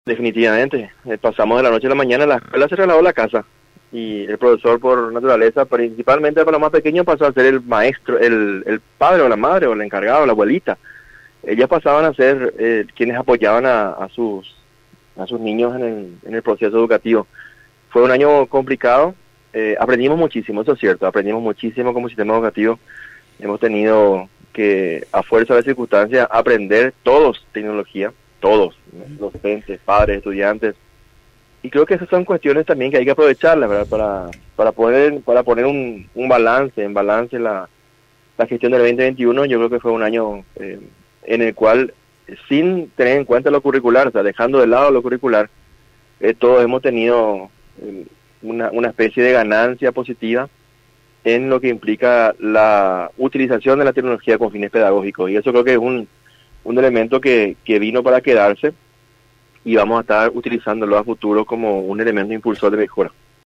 Definitivamente. Pasamos de la noche a la mañana, la escuela se trasladó a la casa y el profesor por naturaleza, principalmente para los más pequeños, pasó a ser el maestro, el padre o la madre o el encargado, la abuelita. Ellas pasaban a ser quienes apoyaban a sus niños en el proceso educativo. Fue un año complicado, aprendimos muchísimo, eso es cierto, aprendimos muchísimo como sistema educativo. Hemos tenido que, a fuerza de circunstancias, aprender todos tecnología, todos, docentes, padres, estudiantes. Y creo que esas son cuestiones también que hay que aprovecharlas, ¿verdad? Para poner un balance, en balance la gestión del 2021. Yo creo que fue un año en el cual, sin tener en cuenta lo curricular, o sea, dejando de lado lo curricular, todos hemos tenido una especie de ganancia positiva en lo que implica la utilización de la tecnología con fines pedagógicos. Y eso creo que es un elemento que vino para quedarse y vamos a estar utilizándolo a futuro como un elemento impulsor de mejora.